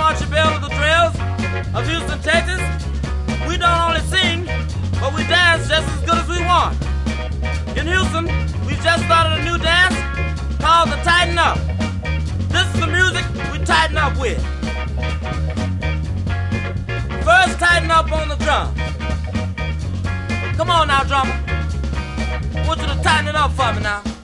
archipelago of the trails of Houston, Texas. We don't only sing, but we dance just as good as we want. In Houston, we just started a new dance called the Tighten Up. This is the music we tighten up with. First, tighten up on the drum. Come on now, drummer. I want you to tighten it up for me now.